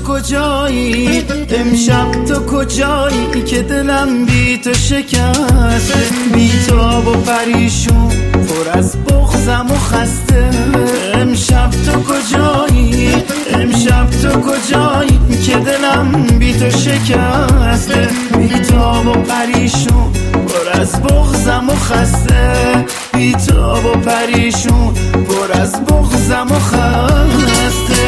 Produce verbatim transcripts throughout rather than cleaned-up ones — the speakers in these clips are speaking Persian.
کجایی امشب تو کجایی که دلم بی تو شکسته، بی تاب و پریشون پر از بغضم و خسته. امشب تو کجایی امشب تو کجایی که دلم بی تو شکسته، بی تاب و پریشون پر از بغضم و خسته، بی تاب و پریشون پر از بغضم و خسته.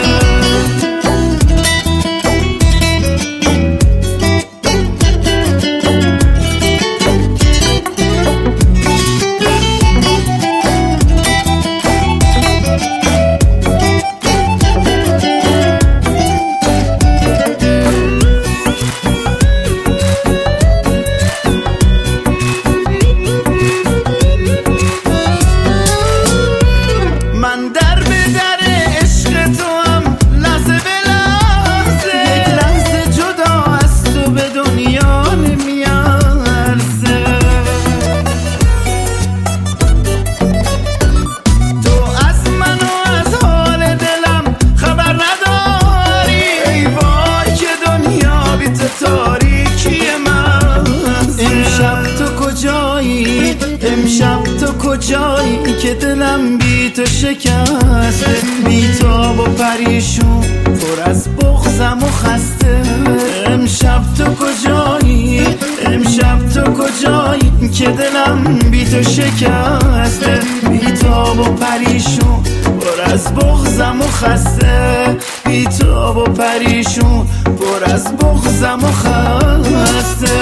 امشب تو کجایی که دلم بی تو شکسته، بی تاب و پریشون پر از بغضم و خسته. امشب تو کجایی امشب تو کجایی که دلم بی تو شکسته، بی تاب و پریشون پر از بغضم و خسته، بی تاب و پریشون پر از بغضم و خسته.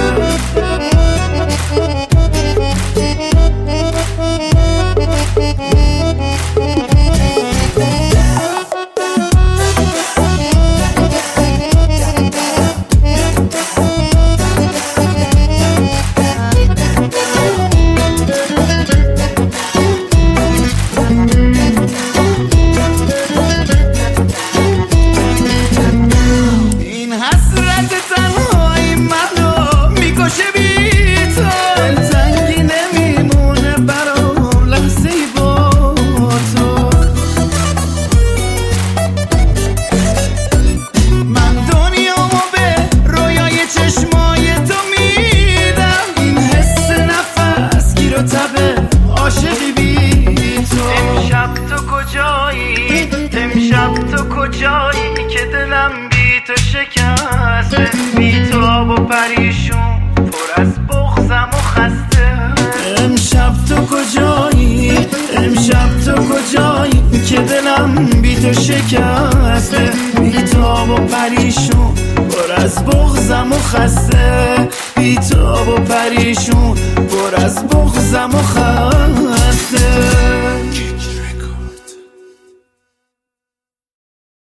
امشب تو کجایی که دلم بی تو شکسته، بی تاب و پریشون پر از بغضم و خسته. امشب تو کجایی امشب تو کجایی که دلم بی تو شکسته، بی تاب و پریشون پر از بغضم و خسته، بی تاب و پریشون پر از بغضم و خسته.